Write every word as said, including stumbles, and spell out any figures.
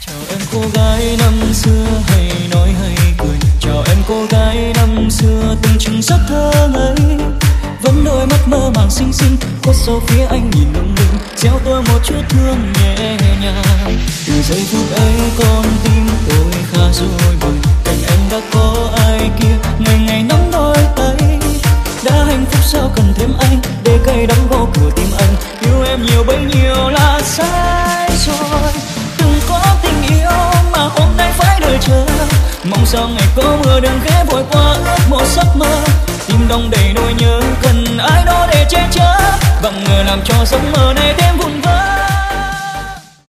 Em cô gái năm xưa hay nói hay cười, chào em cô gái năm xưa từng chừng rất thơ ngây, vẫn đôi mắt mơ màng xinh xinh khuất sau phía anh nhìn lung linh, gieo tôi một chút thương nhẹ nhàng. Từ giây phút ấy con tim tôi khá rồi bời, cạnh anh đã có ai kia ngày ngày nắm đôi tay, đã hạnh phúc sao cần thêm anh để cay đắng vô cửa tim anh, yêu em nhiều bấy nhiêu là sai rồi. Đừng có tình yêu mà hôm nay phải đợi chờ, mong sao ngày có mưa đừng khẽ vội qua ước một giấc mơ, tim đong đầy nỗi nhớ cần ai đó để che chở, bằng ngờ làm cho giấc mơ này thêm vụn vỡ.